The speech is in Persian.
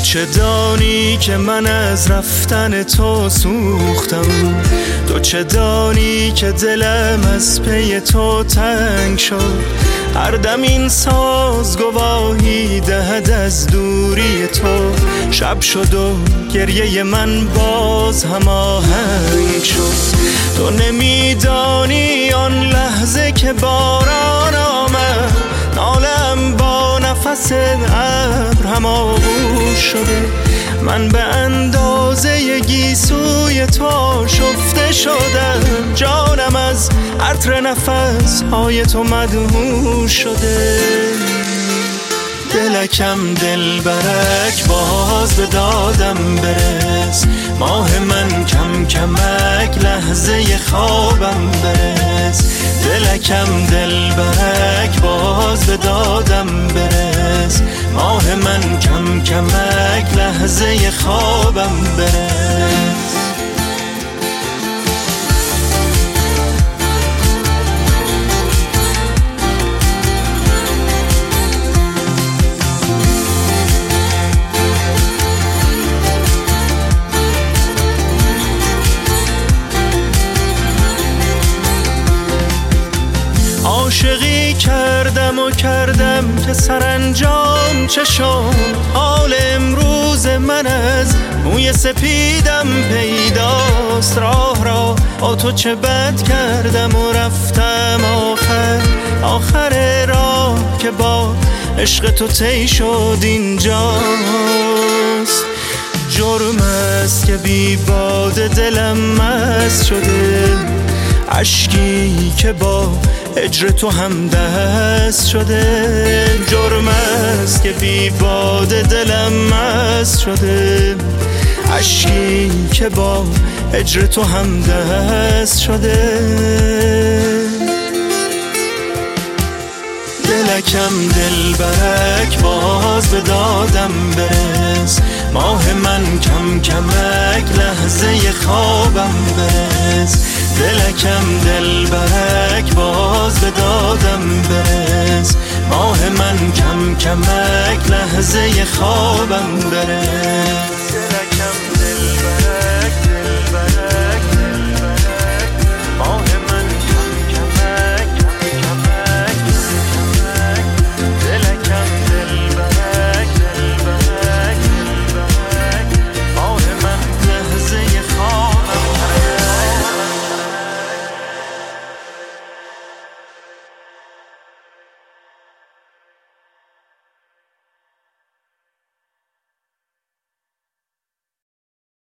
چه دانی که من از رفتن تو سوختم، تو چه دانی که دلم از پی تو تنگ شد. هر دم این ساز گواهی دهد از دوری تو، شب شد و گریه من باز هماهنگ شد. تو نمیدانی آن لحظه که باران آمد، نالم با نفس ابر هماغوش شده. من به اندازه گیسوی تو شفته شدم، جانم از عطر نفس های تو مدهوش شده. دلکم دل برک باز به دادم برس، ماه من کم کمک لحظه خوابم برس. دلکم دل برک باز به دادم برس، ماه من کم کمک لحظه خوابم برس. عاشقی کردم و کردم که سرانجام چه شد. حال امروز من از موی سپیدم پیداست. راه را با تو چه بد کردم و رفتم آخر راه که با عشق تو طی شد اینجاست. جرم است که بی باده دلم مست شده، اشکی که با هجر تو هم دست شده. جرم است که بی باده دلم مست شده، اشکی که با هجر تو هم دست شده. دلکم دل برک باز به دادم برس، ماه من کم کمک لحظه خوابم برس. دلکم دل برک باز به دادم برس، ماه من کم کمک لحظه خوابم برس. دلکم دل برک